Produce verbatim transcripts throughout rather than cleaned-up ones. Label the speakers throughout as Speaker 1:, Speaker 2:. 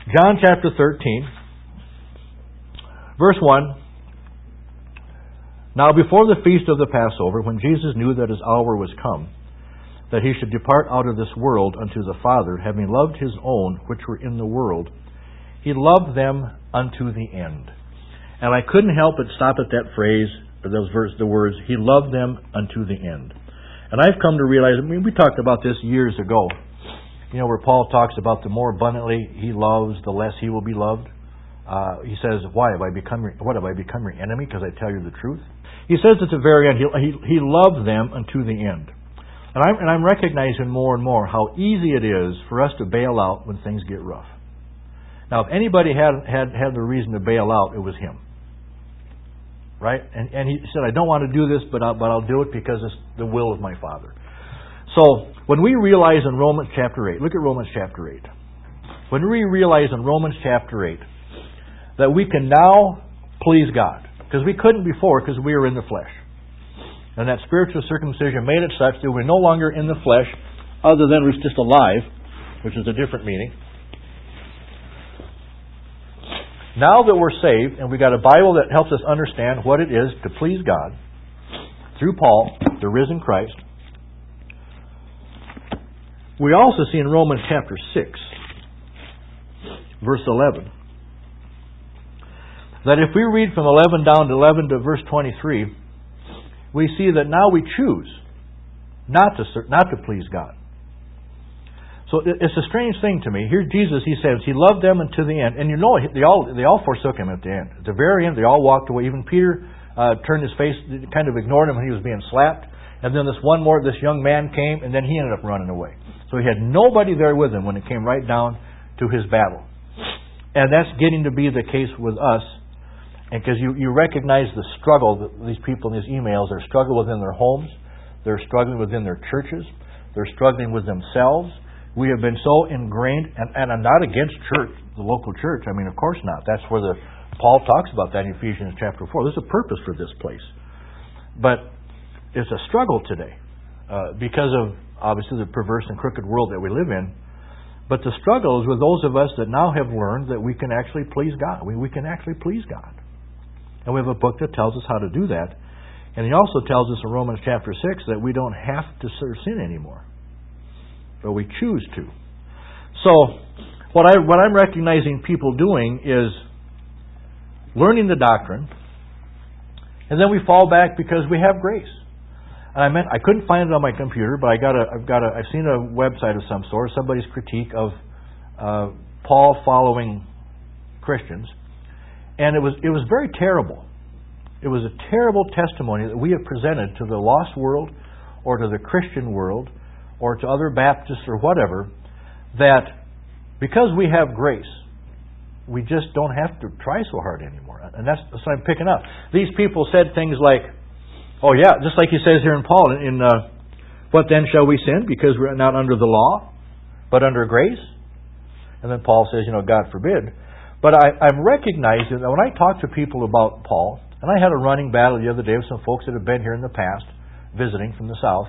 Speaker 1: John chapter thirteen, verse one. Now before the feast of the Passover, when Jesus knew that his hour was come, that he should depart out of this world unto the Father, having loved his own which were in the world, he loved them unto the end. And I couldn't help but stop at that phrase, or those verse, the words, he loved them unto the end. And I've come to realize, I mean, we talked about this years ago, you know, where Paul talks about the more abundantly he loves, the less he will be loved. Uh, he says, why have I become your, what have I become your enemy? Because I tell you the truth. He says at the very end, he, he, he loved them unto the end. And I'm, and I'm recognizing more and more how easy it is for us to bail out when things get rough. Now, if anybody had had, had the reason to bail out, it was him. Right? And, and he said, I don't want to do this, but I'll, but I'll do it because it's the will of my Father. So, when we realize in Romans chapter eight, look at Romans chapter eight. When we realize in Romans chapter eight that we can now please God, because we couldn't before because we were in the flesh. And that spiritual circumcision made it such that we're no longer in the flesh, other than we're just alive, which is a different meaning. Now that we're saved, and we got a Bible that helps us understand what it is to please God, through Paul, the risen Christ, we also see in Romans chapter six, verse eleven, that if we read from eleven down to eleven to verse twenty-three, we see that now we choose not to not to please God. So it's a strange thing to me. Here Jesus, he says, he loved them unto the end. And you know, they all they all forsook him at the end. At the very end, they all walked away. Even Peter uh, turned his face, kind of ignored him when he was being slapped. And then this one more, this young man came, and then he ended up running away. So he had nobody there with him when it came right down to his battle. And that's getting to be the case with us. And because you, you recognize the struggle that these people in these emails are struggling within their homes, they're struggling within their churches, they're struggling with themselves. We have been so ingrained, and, and I'm not against church, the local church. I mean, of course not. That's where the Paul talks about that in Ephesians chapter four. There's a purpose for this place. But it's a struggle today uh, because of, obviously, the perverse and crooked world that we live in. But the struggle is with those of us that now have learned that we can actually please God. We, we can actually please God. And we have a book that tells us how to do that. And he also tells us in Romans chapter six that we don't have to serve sin anymore. But we choose to. So, what, I, what I'm recognizing people doing is learning the doctrine, and then we fall back because we have grace. And I meant I couldn't find it on my computer, but I got a, I've got a, I've seen a website of some sort, somebody's critique of uh, Paul following Christians. And it was it was very terrible. It was a terrible testimony that we have presented to the lost world or to the Christian world or to other Baptists or whatever, that because we have grace, we just don't have to try so hard anymore. And that's, that's what I'm picking up. These people said things like, oh yeah, just like he says here in Paul, in uh, what then shall we sin? Because we're not under the law, but under grace. And then Paul says, you know, God forbid. But I, I'm recognizing that when I talk to people about Paul, and I had a running battle the other day with some folks that have been here in the past, visiting from the South,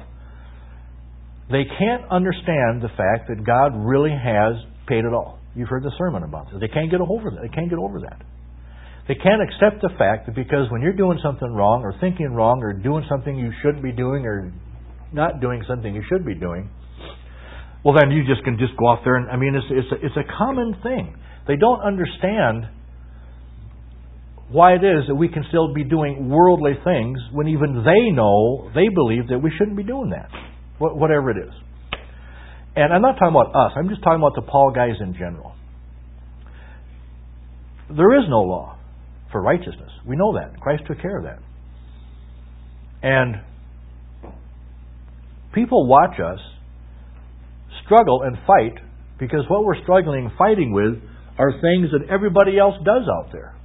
Speaker 1: they can't understand the fact that God really has paid it all. You've heard the sermon about this. They can't get over that. They can't get over that. They can't accept the fact that because when you're doing something wrong or thinking wrong or doing something you shouldn't be doing or not doing something you should be doing, well then you just can just go off there and, I mean, it's it's a, it's a common thing. They don't understand why it is that we can still be doing worldly things when even they know, they believe that we shouldn't be doing that, whatever it is. And I'm not talking about us. I'm just talking about the Paul guys in general. There is no law for righteousness. We know that. Christ took care of that. And people watch us struggle and fight because what we're struggling and fighting with are things that everybody else does out there.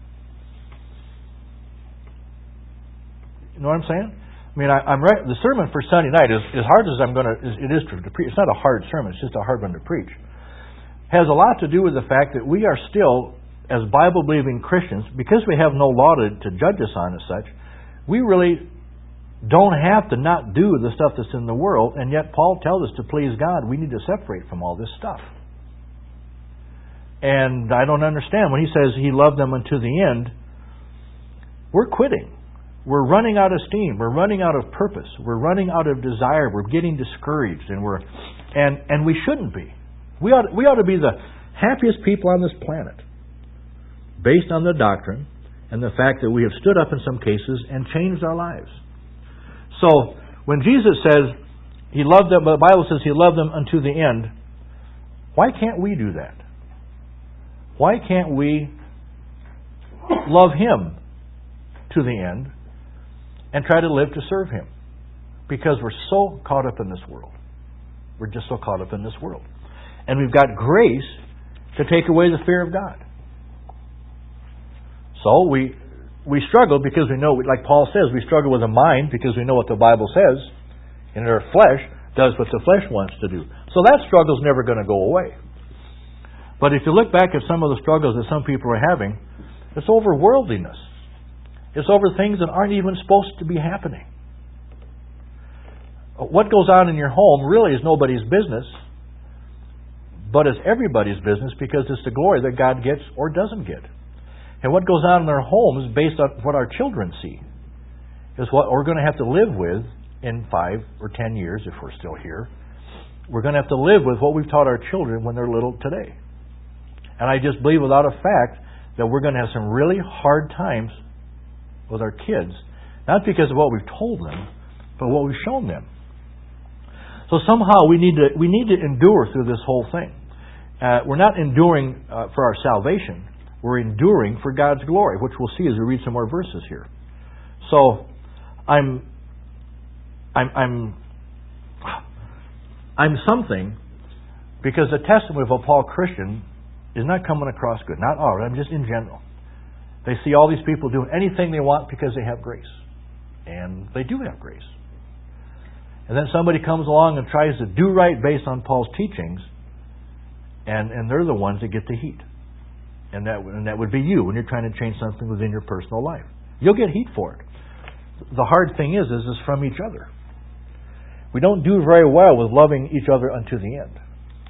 Speaker 1: You know what I'm saying? I mean, I, I'm right. The sermon for Sunday night is as hard as I'm going to. It is to, to preach. It's not a hard sermon. It's just a hard one to preach. Has a lot to do with the fact that we are still, as Bible-believing Christians, because we have no law to, to judge us on as such, we really don't have to not do the stuff that's in the world. And yet, Paul tells us to please God, we need to separate from all this stuff. And I don't understand. When he says he loved them unto the end, we're quitting. We're running out of steam. We're running out of purpose. We're running out of desire. We're getting discouraged, and we're and and we shouldn't be. We ought we ought to be the happiest people on this planet, based on the doctrine and the fact that we have stood up in some cases and changed our lives. So when Jesus says he loved them, the Bible says he loved them unto the end, why can't we do that? Why can't we love Him to the end and try to live to serve Him? Because we're so caught up in this world. We're just so caught up in this world. And we've got grace to take away the fear of God. So we we struggle because we know, like Paul says, we struggle with the mind because we know what the Bible says, and our flesh does what the flesh wants to do. So that struggle's never going to go away. But if you look back at some of the struggles that some people are having, it's over worldliness. It's over things that aren't even supposed to be happening. What goes on in your home really is nobody's business, but it's everybody's business because it's the glory that God gets or doesn't get. And what goes on in our homes, based on what our children see, is what we're going to have to live with in five or ten years, if we're still here. We're going to have to live with what we've taught our children when they're little today. And I just believe without a fact that we're going to have some really hard times with our kids, not because of what we've told them, but what we've shown them. So somehow we need to we need to endure through this whole thing. Uh, we're not enduring uh, for our salvation. We're enduring for God's glory, which we'll see as we read some more verses here. So I'm I'm I'm I'm something because the testimony of a Paul Christian is not coming across good. Not all. I'm just in general. They see all these people doing anything they want because they have grace. And they do have grace. And then somebody comes along and tries to do right based on Paul's teachings, and, and they're the ones that get the heat. And that, and that would be you when you're trying to change something within your personal life. You'll get heat for it. The hard thing is, is it's from each other. We don't do very well with loving each other unto the end.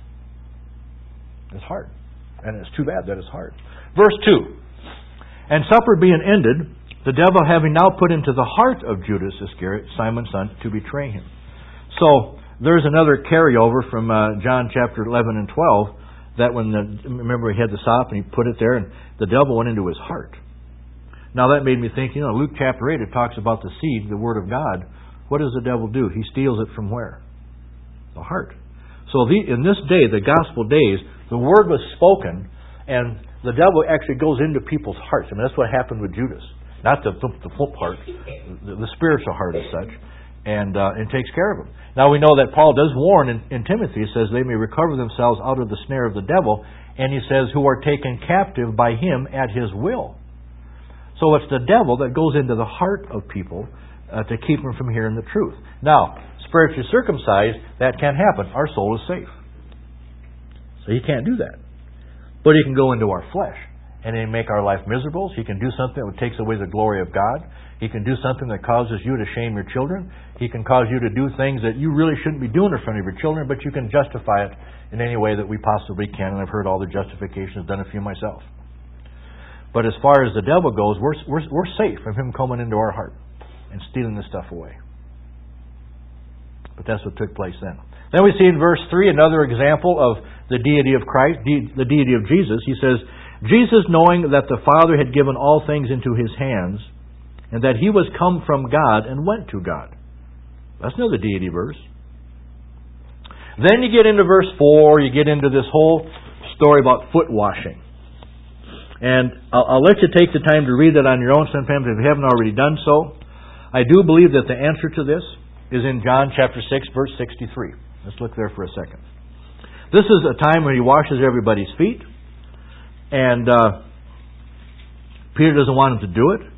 Speaker 1: It's hard. And it's too bad that it's hard. Verse two. And supper being ended, the devil having now put into the heart of Judas Iscariot, Simon's son, to betray him. So there's another carryover from uh, John chapter eleven and twelve, that when the, remember he had the sop and he put it there, and the devil went into his heart. Now that made me think, you know, Luke chapter eight, it talks about the seed, the Word of God. What does the devil do? He steals it from where? The heart. So the, in this day, the gospel days, the Word was spoken, and the devil actually goes into people's hearts. I mean, that's what happened with Judas. Not the the full part, the, the spiritual heart as such, and uh, and takes care of them. Now we know that Paul does warn in, in Timothy. He says they may recover themselves out of the snare of the devil, and he says who are taken captive by him at his will. So it's the devil that goes into the heart of people uh, to keep them from hearing the truth. Now, spiritually circumcised, that can't happen. Our soul is safe, so he can't do that. But he can go into our flesh and he can make our life miserable. He can do something that takes away the glory of God. He can do something that causes you to shame your children. He can cause you to do things that you really shouldn't be doing in front of your children, but you can justify it in any way that we possibly can. And I've heard all the justifications, done a few myself. But as far as the devil goes, we're, we're, we're safe from him coming into our heart and stealing this stuff away. But that's what took place then. Then we see in verse three another example of the deity of Christ, de- the deity of Jesus. He says, Jesus, knowing that the Father had given all things into His hands, and that He was come from God and went to God. That's another deity verse. Then you get into verse four, you get into this whole story about foot washing. And I'll, I'll let you take the time to read that on your own sometimes if you haven't already done so. I do believe that the answer to this is in John chapter six, verse sixty-three. Let's look there for a second. This is a time when He washes everybody's feet. And uh, Peter doesn't want him to do it.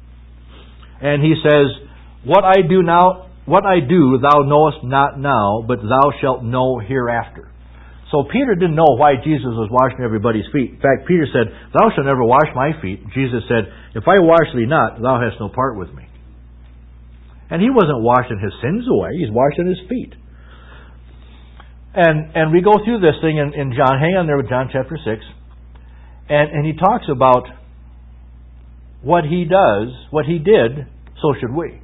Speaker 1: And he says, What I do now, what I do thou knowest not now, but thou shalt know hereafter. So Peter didn't know why Jesus was washing everybody's feet. In fact, Peter said, Thou shalt never wash my feet. Jesus said, If I wash thee not, thou hast no part with me. And he wasn't washing his sins away. He's washing his feet. And and we go through this thing in, in John. Hang on there with John chapter six. And, and he talks about what he does, what he did, so should we.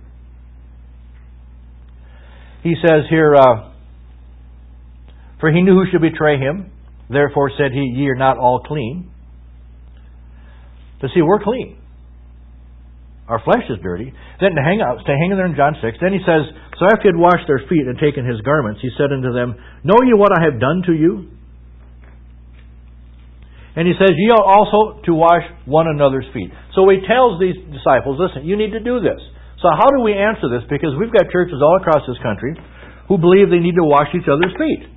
Speaker 1: He says here, uh, for he knew who should betray him, therefore said he, ye are not all clean. But see, we're clean. Our flesh is dirty. Then to hang out, stay hanging there in John six. Then he says, so after he had washed their feet and taken his garments, he said unto them, know ye what I have done to you? And he says, ye ought also to wash one another's feet. So he tells these disciples, listen, you need to do this. So how do we answer this? Because we've got churches all across this country who believe they need to wash each other's feet.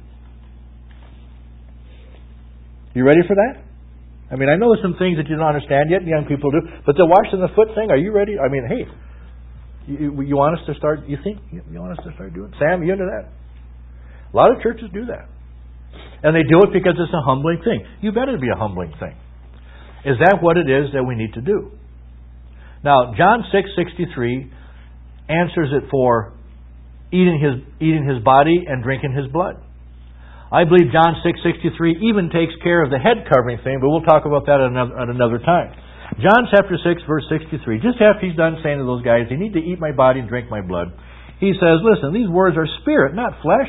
Speaker 1: You ready for that? I mean, I know there's some things that you don't understand yet, young people do, but the washing the foot thing, are you ready? I mean, hey, you, you want us to start, you think you want us to start doing it? Sam, you into that? A lot of churches do that. And they do it because it's a humbling thing. You bet it'd be a humbling thing. Is that what it is that we need to do? Now, John six sixty-three answers it for eating his eating his body and drinking his blood. I believe John six sixty-three even takes care of the head covering thing, but we'll talk about that at another, at another time. John chapter six, verse sixty-three, just after he's done saying to those guys, you need to eat my body and drink my blood, he says, listen, these words are spirit, not flesh.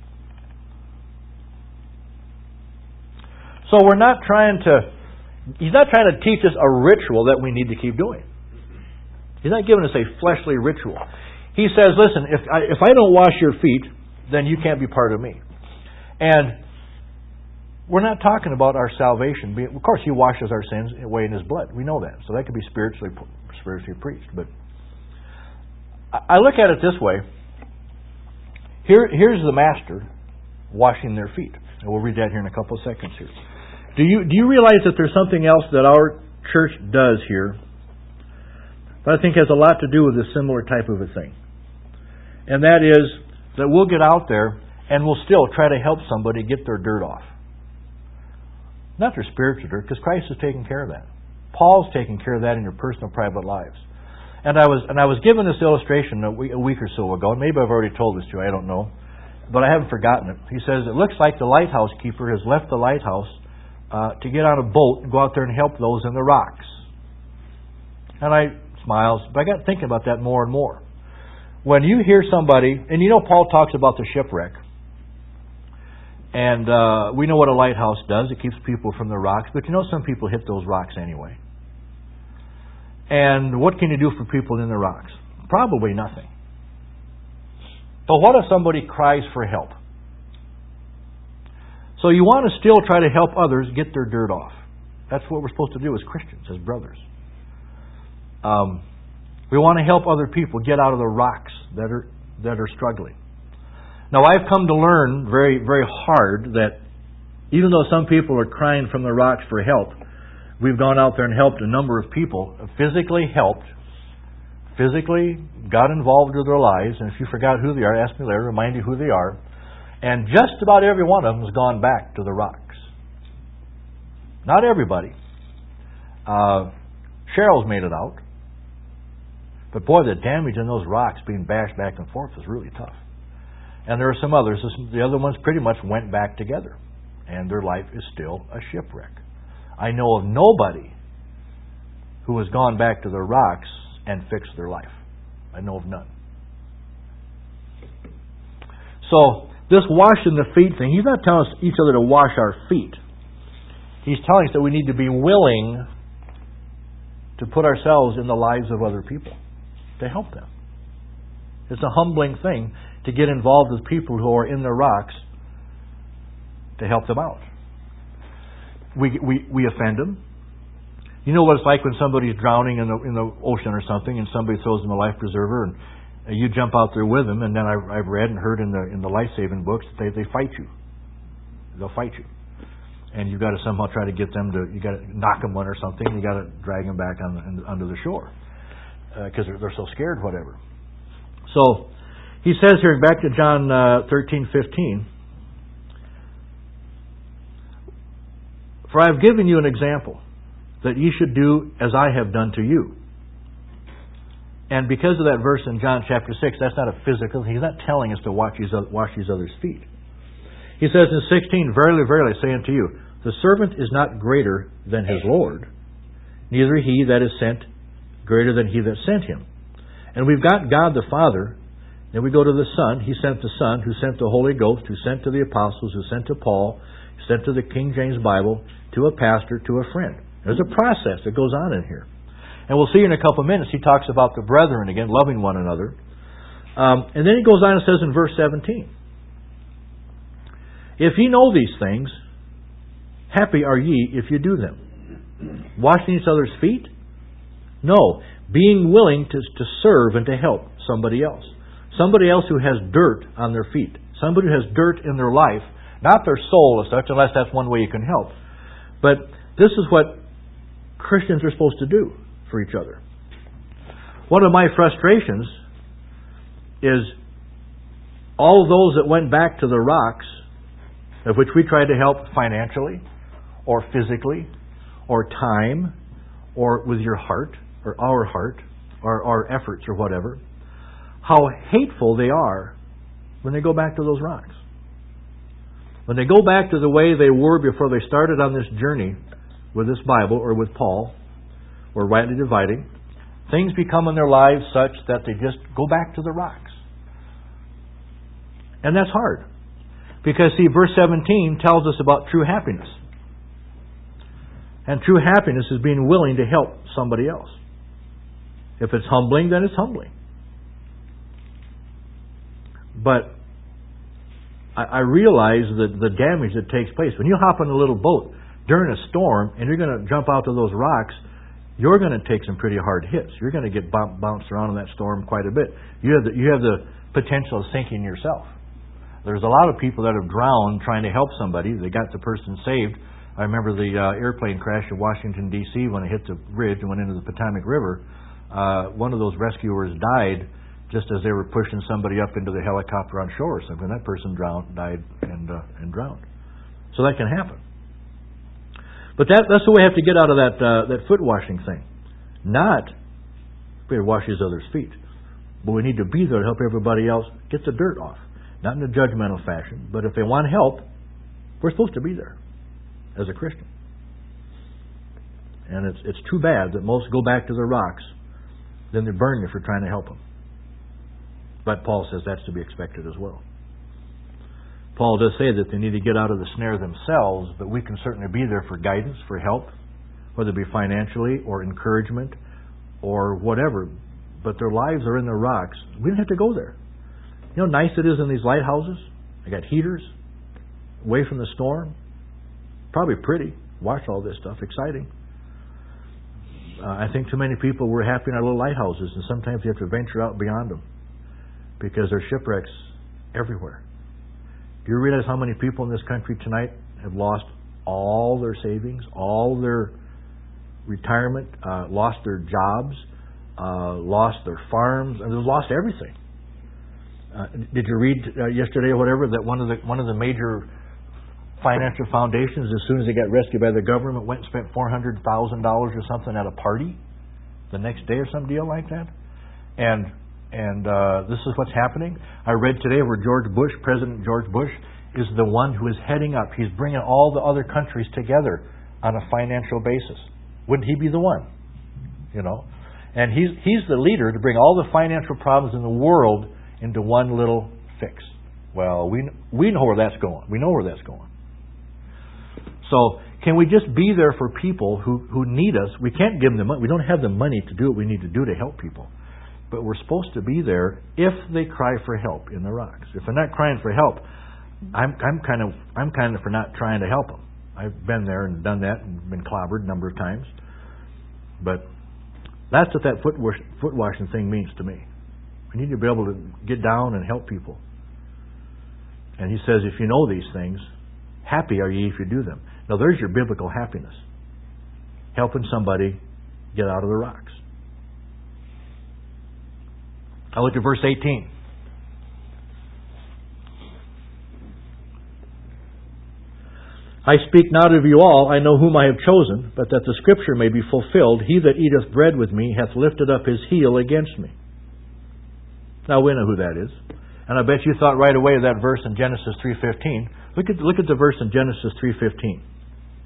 Speaker 1: So we're not trying to, he's not trying to teach us a ritual that we need to keep doing. He's not giving us a fleshly ritual. He says, listen, if I, if I don't wash your feet, then you can't be part of me. And we're not talking about our salvation. Of course, He washes our sins away in His blood. We know that. So that could be spiritually spiritually preached. But I look at it this way. Here, here's the master washing their feet. And we'll read that here in a couple of seconds here. Do you, do you realize that there's something else that our church does here that I think has a lot to do with a similar type of a thing? And that is that we'll get out there and we'll still try to help somebody get their dirt off. Not their spiritual dirt, because Christ is taking care of that. Paul's taking care of that in your personal, private lives. And I was and I was given this illustration a week, a week or so ago. Maybe I've already told this to you, I don't know. But I haven't forgotten it. He says, it looks like the lighthouse keeper has left the lighthouse uh, to get on a boat and go out there and help those in the rocks. And I smiles, but I got thinking about that more and more. When you hear somebody, and you know Paul talks about the shipwreck, and uh, we know what a lighthouse does. It keeps people from the rocks, but you know some people hit those rocks anyway. And what can you do for people in the rocks? Probably nothing. But what if somebody cries for help? So you want to still try to help others get their dirt off. That's what we're supposed to do as Christians, as brothers. Um, we want to help other people get out of the rocks that are that are struggling. Now, I've come to learn very, very hard that even though some people are crying from the rocks for help, we've gone out there and helped a number of people, physically helped, physically got involved with their lives, and if you forgot who they are, ask me later, remind you who they are. And just about every one of them has gone back to the rocks. Not everybody. Uh, Cheryl's made it out. But boy, the damage in those rocks being bashed back and forth is really tough. And there are some others. The other ones pretty much went back together. And their life is still a shipwreck. I know of nobody who has gone back to the rocks and fixed their life. I know of none. So, this washing the feet thing, He's not telling us each other to wash our feet. He's telling us that we need to be willing to put ourselves in the lives of other people, to help them. It's a humbling thing to get involved with people who are in the rocks to help them out. We we we offend them. You know what it's like when somebody's drowning in the in the ocean or something, and somebody throws them a life preserver, and you jump out there with them. And then I've, I've read and heard in the in the life saving books that they they fight you. They'll fight you, and you've got to somehow try to get them to. You got to knock them one or something. You got to drag them back on the, under the shore because uh, they're, they're so scared, whatever. So he says here, back to John uh, thirteen fifteen. For I have given you an example, that ye should do as I have done to you. And because of that verse in John chapter six, that's not a physical, He's not telling us to wash these, wash these others' feet. He says in sixteen, Verily, verily, I say unto you, The servant is not greater than his Lord, neither he that is sent greater than he that sent him. And we've got God the Father. Then we go to the Son. He sent the Son, who sent the Holy Ghost, who sent to the apostles, who sent to Paul, who sent to the King James Bible, to a pastor, to a friend. There's a process that goes on in here. And we'll see in a couple of minutes, he talks about the brethren again, loving one another. Um, and then he goes on and says in verse seventeen, if ye know these things, happy are ye if you do them. Washing each other's feet? No. Being willing to, to serve and to help somebody else. Somebody else who has dirt on their feet. Somebody who has dirt in their life. Not their soul as such, unless that's one way you can help. But this is what Christians are supposed to do for each other. One of my frustrations is all those that went back to the rocks, of which we tried to help financially, or physically, or time, or with your heart, or our heart, or our efforts, or whatever, how hateful they are when they go back to those rocks. When they go back to the way they were before they started on this journey with this Bible, or with Paul, or rightly dividing, things become in their lives such that they just go back to the rocks. And that's hard. Because, see, verse seventeen tells us about true happiness. And true happiness is being willing to help somebody else. If it's humbling, then it's humbling. But I, I realize that the damage that takes place. When you hop on a little boat during a storm and you're going to jump out to those rocks, you're going to take some pretty hard hits. You're going to get bump, bounced around in that storm quite a bit. You have the, you have the potential of sinking yourself. There's a lot of people that have drowned trying to help somebody. They got the person saved. I remember the uh, airplane crash in Washington, D C when it hit the bridge and went into the Potomac River. Uh, one of those rescuers died just as they were pushing somebody up into the helicopter on shore or something. That person drowned, died and uh, and drowned. So that can happen. But that, that's the way we have to get out of that uh, that foot washing thing. Not we wash his other's feet. But we need to be there to help everybody else get the dirt off. Not in a judgmental fashion, but if they want help, we're supposed to be there as a Christian. And it's it's too bad that most go back to the rocks, then they burn you for trying to help them. But Paul says that's to be expected as well. Paul does say that they need to get out of the snare themselves, but we can certainly be there for guidance, for help, whether it be financially or encouragement or whatever. But their lives are in the rocks. We don't have to go there. You know how nice it is in these lighthouses? They got heaters, away from the storm. Probably pretty. Watch all this stuff. Exciting. Uh, I think too many people were happy in our little lighthouses, and sometimes you have to venture out beyond them because there's shipwrecks everywhere. Do you realize how many people in this country tonight have lost all their savings, all their retirement, uh, lost their jobs, uh, lost their farms, and they've lost everything? Uh, did you read uh, yesterday or whatever that one of the one of the major financial foundations, as soon as they got rescued by the government, went and spent four hundred thousand dollars or something at a party the next day or some deal like that? And and uh, this is what's happening. I read today where George Bush, President George Bush, is the one who is heading up. He's bringing all the other countries together on a financial basis. Wouldn't he be the one? You know, and he's he's the leader to bring all the financial problems in the world into one little fix. Well, we we know where that's going. We know where that's going. So, can we just be there for people who, who need us? We can't give them the money. We don't have the money to do what we need to do to help people. But we're supposed to be there if they cry for help in the rocks. If they're not crying for help, I'm I'm kind of I'm kind of for not trying to help them. I've been there and done that and been clobbered a number of times. But that's what that foot wash, foot washing thing means to me. We need to be able to get down and help people. And he says, if you know these things, happy are ye if you do them. Now there's your biblical happiness. Helping somebody get out of the rocks. I look at verse eighteen. I speak not of you all, I know whom I have chosen, but that the scripture may be fulfilled, he that eateth bread with me hath lifted up his heel against me. Now we know who that is. And I bet you thought right away of that verse in Genesis three fifteen. Look at look at the verse in Genesis three fifteen.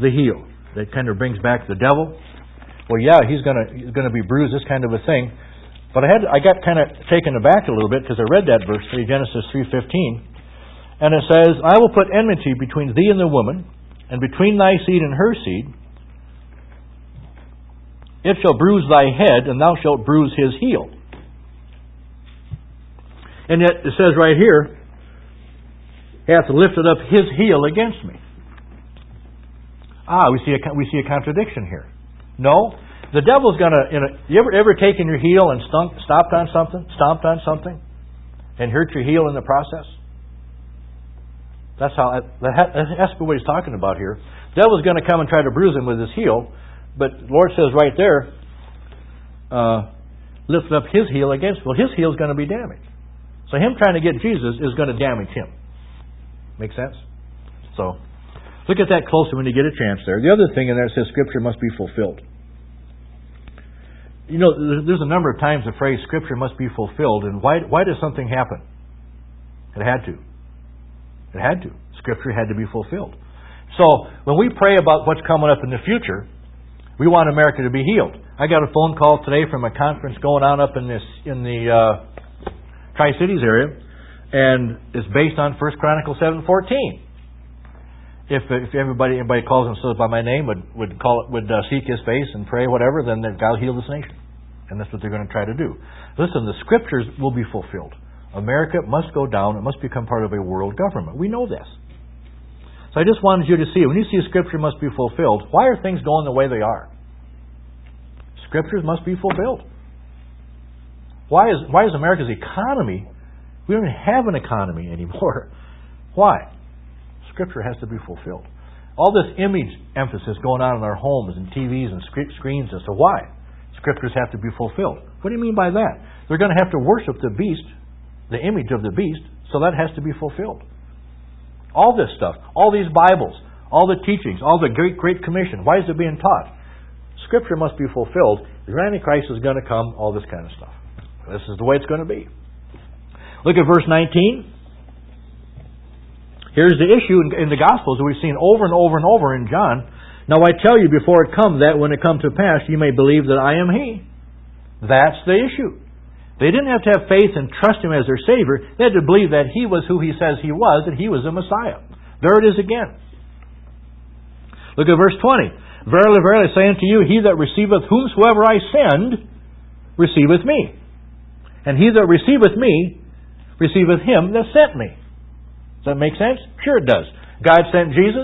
Speaker 1: the heel. That kind of brings back the devil. Well, yeah, he's going to he's going to be bruised, this kind of a thing. But I had I got kind of taken aback a little bit because I read that verse, Genesis three fifteen, and it says, "I will put enmity between thee and the woman, and between thy seed and her seed. It shall bruise thy head, and thou shalt bruise his heel." And yet it says right here, he hath lifted up his heel against me. Ah, we see a we see a contradiction here. No, the devil's going to. You ever ever taken your heel and stunk, stomped on something, stomped on something, and hurt your heel in the process? That's how. That's what he's talking about here. The devil's going to come and try to bruise him with his heel, but the Lord says right there, uh, lift up his heel against. Well, his heel is going to be damaged. So him trying to get Jesus is going to damage him. Make sense? So look at that closer when you get a chance there. The other thing in there says Scripture must be fulfilled. You know, there's a number of times the phrase Scripture must be fulfilled. And why, why does something happen? It had to. It had to. Scripture had to be fulfilled. So when we pray about what's coming up in the future, we want America to be healed. I got a phone call today from a conference going on up in this in the uh, Tri-Cities area, and it's based on First Chronicles seven fourteen. If if everybody anybody calls themselves by my name would would call it would uh, seek His face and pray whatever, then God will heal this nation, and that's what they're going to try to do. Listen, the Scriptures will be fulfilled. America must go down; it must become part of a world government. We know this. So I just wanted you to see when you see Scripture must be fulfilled. Why are things going the way they are? Scriptures must be fulfilled. Why is why is America's economy? We don't even have an economy anymore. Why? Scripture has to be fulfilled. All this image emphasis going on in our homes and T Vs and screens as to why Scriptures have to be fulfilled. What do you mean by that? They're going to have to worship the beast, the image of the beast, so that has to be fulfilled. All this stuff, all these Bibles, all the teachings, all the great, great commission, why is it being taught? Scripture must be fulfilled. The Antichrist is going to come, all this kind of stuff. This is the way it's going to be. Look at verse nineteen. Here's the issue in the Gospels that we've seen over and over and over in John. Now I tell you before it come, that when it come to pass, you may believe that I am He. That's the issue. They didn't have to have faith and trust Him as their Savior. They had to believe that He was who He says He was, that He was the Messiah. There it is again. Look at verse twenty. Verily, verily, I say unto you, he that receiveth whomsoever I send, receiveth me. And he that receiveth me, receiveth him that sent me. Does that make sense? Sure it does. God sent Jesus.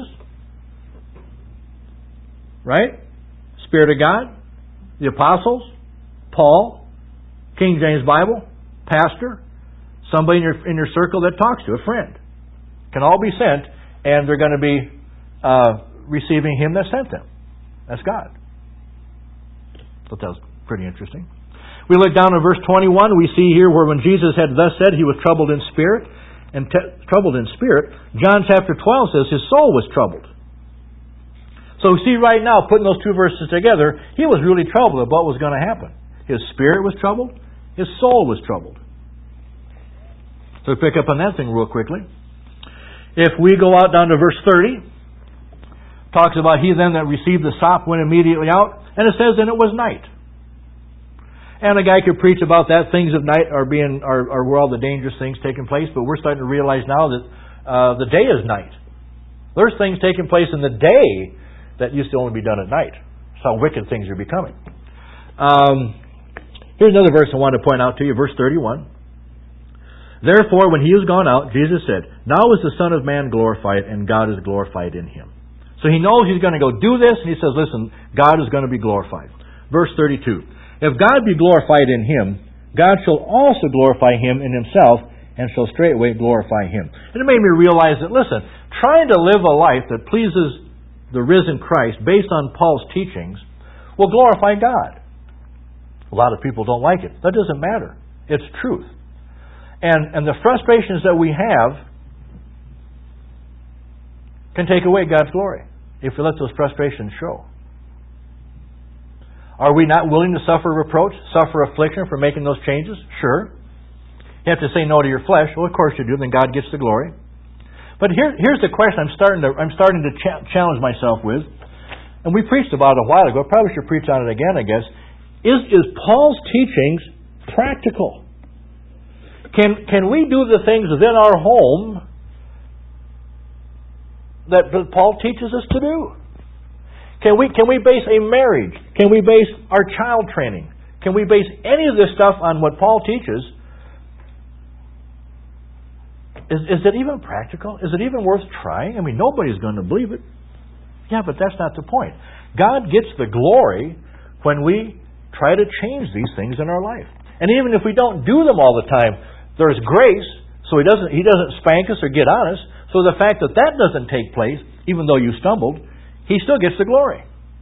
Speaker 1: Right? Spirit of God. The apostles. Paul. King James Bible. Pastor. Somebody in your, in your circle that talks to, a friend. Can all be sent, and they're going to be uh, receiving him that sent them. That's God. Thought that was pretty interesting. We look down at verse twenty-one. We see here where when Jesus had thus said, he was troubled in spirit, and te- troubled in spirit. John chapter twelve says his soul was troubled. So we see right now, putting those two verses together, he was really troubled about what was going to happen. His spirit was troubled. His soul was troubled. So we pick up on that thing real quickly. If we go out down to verse thirty, talks about he then that received the sop went immediately out, and it says, and it was night. And a guy could preach about that. Things of night are being are, are where all the dangerous things taking place, but we're starting to realize now that uh, the day is night. There's things taking place in the day that used to only be done at night. That's how wicked things are becoming. Um, here's another verse I wanted to point out to you, verse thirty-one. Therefore, when he was gone out, Jesus said, now is the Son of Man glorified, and God is glorified in him. So he knows he's going to go do this, and he says, listen, God is going to be glorified. Verse thirty-two. If God be glorified in him, God shall also glorify him in himself, and shall straightway glorify him. And it made me realize that, listen, trying to live a life that pleases the risen Christ based on Paul's teachings will glorify God. A lot of people don't like it. That doesn't matter. It's truth. And, and the frustrations that we have can take away God's glory if we let those frustrations show. Are we not willing to suffer reproach, suffer affliction for making those changes? Sure. You have to say no to your flesh. Well, of course you do. Then God gets the glory. But here, here's the question I'm starting to I'm starting to cha- challenge myself with. and we preached about it a while ago, probably should preach on it again, I guess, is, is Paul's teachings practical? Can, can we do the things within our home that Paul teaches us to do? Can we, can we base a marriage? Can we base our child training? Can we base any of this stuff on what Paul teaches? Is, is it even practical? Is it even worth trying? I mean, nobody's going to believe it. Yeah, but that's not the point. God gets the glory when we try to change these things in our life. And even if we don't do them all the time, there's grace, so He doesn't He doesn't spank us or get on us. So the fact that that doesn't take place, even though you stumbled, He still gets the glory.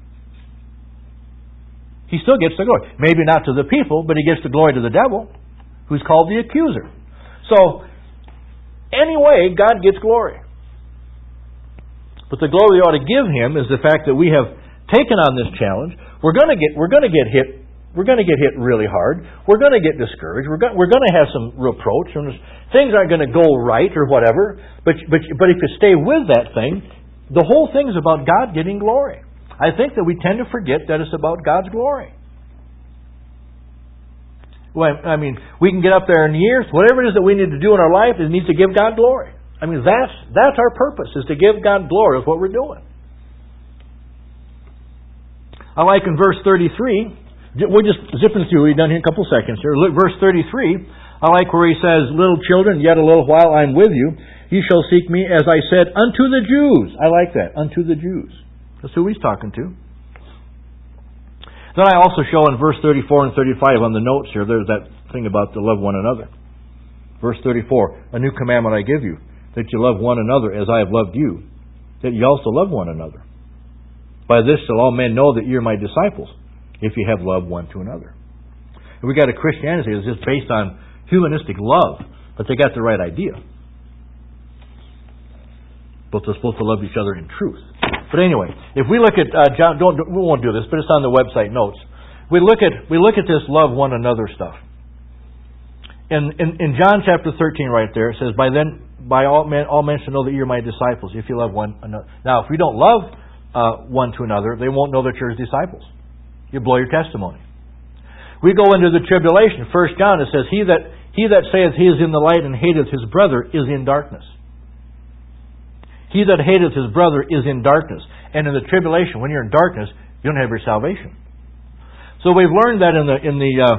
Speaker 1: He still gets the glory. Maybe not to the people, but He gets the glory to the devil, who's called the accuser. So, anyway, God gets glory. But the glory we ought to give Him is the fact that we have taken on this challenge. We're going to get we're going to get hit. We're going to get hit really hard. We're going to get discouraged. We're going we're going to have some reproach, and things aren't going to go right or whatever. But but but if you stay with that thing, the whole thing is about God getting glory. I think that we tend to forget that it's about God's glory. Well, I mean, we can get up there in years. Whatever it is that we need to do in our life, it needs to give God glory. I mean, that's that's our purpose, is to give God glory with what we're doing. I like in verse thirty-three, we're just zipping through, we've done here a couple seconds here. Look, verse thirty-three, I like where he says, little children, yet a little while I'm with you. You shall seek me, as I said, unto the Jews. I like that, unto the Jews. That's who he's talking to. Then I also show in verse thirty-four and thirty-five on the notes here, there's that thing about to love one another. Verse thirty-four, a new commandment I give you, that you love one another as I have loved you, that you also love one another. By this shall all men know that you are my disciples, if you have love one to another. And we got a Christianity that's just based on humanistic love, but they got the right idea. But they're supposed to love each other in truth. But anyway, if we look at uh, John, don't we won't do this, but it's on the website notes. We look at we look at this love one another stuff. In in, in John chapter thirteen, right there, it says, "By then, by all men, all men shall know that you're my disciples if you love one another." Now, if we don't love uh, one to another, they won't know that you're His disciples. You blow your testimony. We go into the tribulation. First John, it says, "He that he that saith he is in the light and hateth his brother is in darkness. He that hateth his brother is in darkness." And in the tribulation, when you're in darkness, you don't have your salvation. So we've learned that in the in the uh,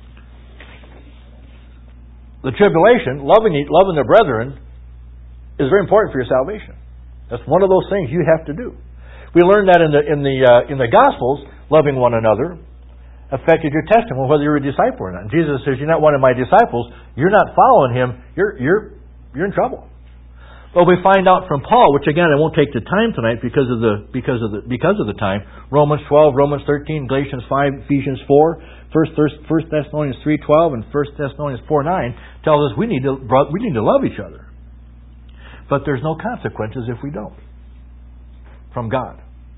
Speaker 1: the tribulation, loving loving the brethren is very important for your salvation. That's one of those things you have to do. We learned that in the in the uh, in the Gospels, loving one another affected your testimony, whether you're a disciple or not. And Jesus says, "You're not one of my disciples. You're not following Him. You're you're you're in trouble." Well, we find out from Paul, which again I won't take the time tonight because of the because of the because of the time. Romans twelve, Romans thirteen, Galatians five, Ephesians four, First First Thessalonians three twelve, and First Thessalonians four nine tells us we need to we need to love each other. But there's no consequences if we don't from God.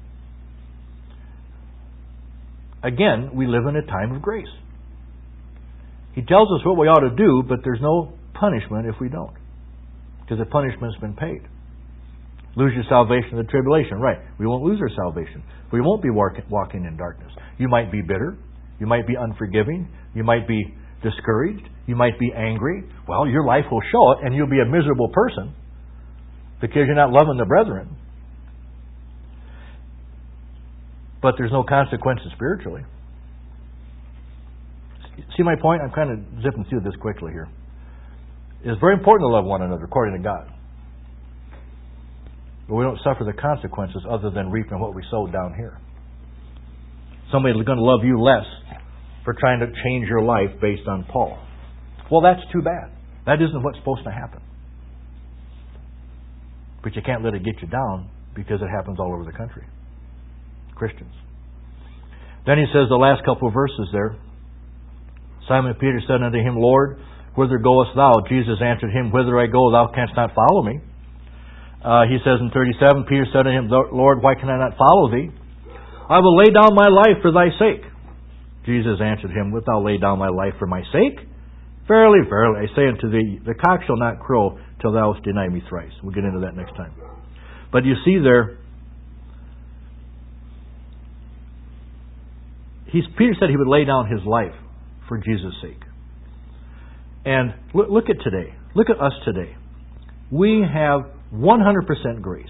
Speaker 1: Again, we live in a time of grace. He tells us what we ought to do, but there's no punishment if we don't. Because the punishment's been paid. Lose your salvation in the tribulation. Right. We won't lose our salvation. We won't be walking in darkness. You might be bitter. You might be unforgiving. You might be discouraged. You might be angry. Well, your life will show it, and you'll be a miserable person because you're not loving the brethren. But there's no consequences spiritually. See my point? I'm kind of zipping through this quickly here. It's very important to love one another according to God. But we don't suffer the consequences other than reaping what we sowed down here. Somebody's going to love you less for trying to change your life based on Paul. Well, that's too bad. That isn't what's supposed to happen. But you can't let it get you down because it happens all over the country. Christians. Then he says the last couple of verses there. Simon Peter said unto him, Lord, whither goest thou? Jesus answered him, Whither I go, thou canst not follow me. Uh, he says in thirty-seven, Peter said unto him, Lord, why can I not follow thee? I will lay down my life for thy sake. Jesus answered him, Wilt thou lay down thy life for my sake? Verily, verily, I say unto thee, the cock shall not crow till thou hast denied me thrice. We'll get into that next time. But you see there, he's, Peter said he would lay down his life for Jesus' sake. And look, look at today. Look at us today. We have one hundred percent grace.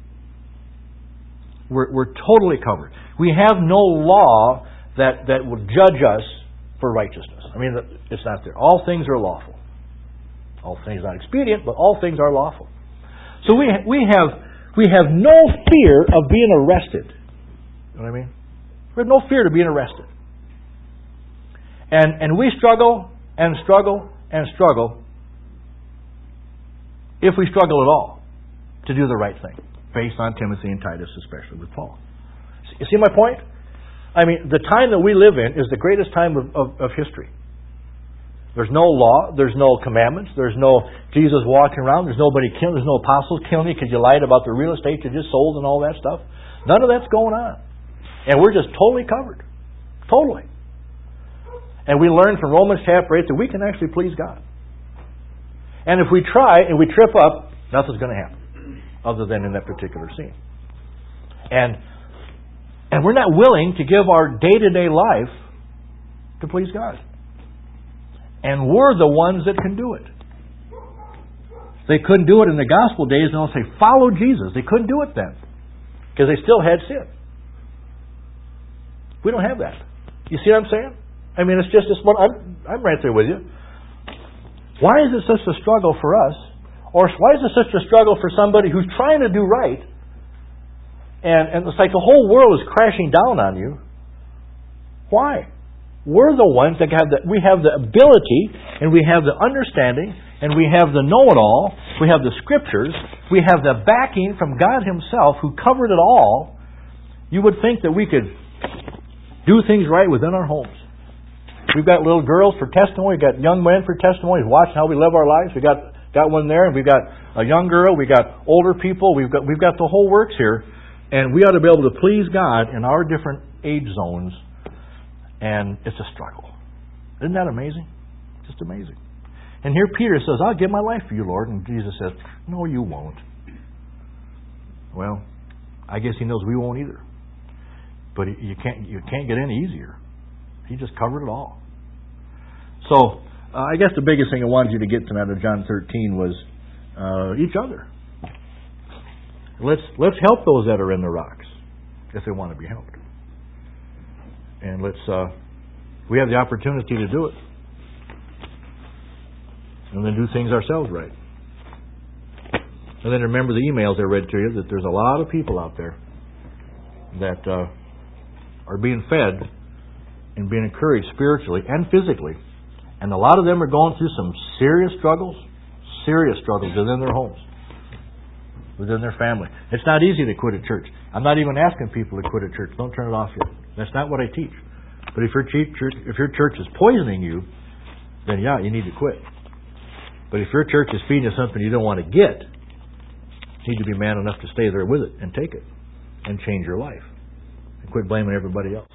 Speaker 1: We're, we're totally covered. We have no law that, that will judge us for righteousness. I mean, it's not there. All things are lawful. All things not expedient, but all things are lawful. So we we have we have no fear of being arrested. You know what I mean? We have no fear of being arrested. And and we struggle and struggle and struggle, if we struggle at all, to do the right thing, based on Timothy and Titus, especially with Paul. You see my point? I mean, the time that we live in is the greatest time of, of, of history. There's no law, there's no commandments, there's no Jesus walking around, there's nobody killing, there's no apostles killing you because you lied about the real estate you just sold and all that stuff. None of that's going on. And we're just totally covered. Totally. And we learn from Romans chapter eight that we can actually please God. And if we try and we trip up, nothing's going to happen other than in that particular scene. And and we're not willing to give our day-to-day life to please God. And we're the ones that can do it. They couldn't do it in the gospel days, and they'll say, follow Jesus. They couldn't do it then because they still had sin. We don't have that. You see what I'm saying? I mean, it's just this one. I'm, I'm right there with you. Why is it such a struggle for us? Or why is it such a struggle for somebody who's trying to do right? And, and it's like the whole world is crashing down on you. Why? We're the ones that have the, we have the ability, and we have the understanding, and we have the know-it-all, we have the Scriptures, we have the backing from God Himself who covered it all. You would think that we could do things right within our homes. We've got little girls for testimony, we've got young men for testimony, watching how we live our lives. We've got, got one there, and we've got a young girl, we've got older people, we've got we've got the whole works here, and we ought to be able to please God in our different age zones. And it's a struggle. Isn't that amazing? Just amazing. And here Peter says, I'll give my life for you, Lord. And Jesus says, no, you won't. Well, I guess He knows we won't either. But you can't you can't get any easier. He just covered it all. So, uh, I guess the biggest thing I wanted you to get tonight of John thirteen was uh, each other. Let's let's help those that are in the rocks if they want to be helped. And let's, uh, we have the opportunity to do it. And then do things ourselves right. And then remember the emails I read to you, that there's a lot of people out there that uh, are being fed and being encouraged spiritually and physically. And a lot of them are going through some serious struggles, serious struggles within their homes, within their family. It's not easy to quit a church. I'm not even asking people to quit a church. Don't turn it off yet. That's not what I teach. But if your church, if your church is poisoning you, then yeah, you need to quit. But if your church is feeding you something you don't want to get, you need to be man enough to stay there with it and take it and change your life. And quit blaming everybody else.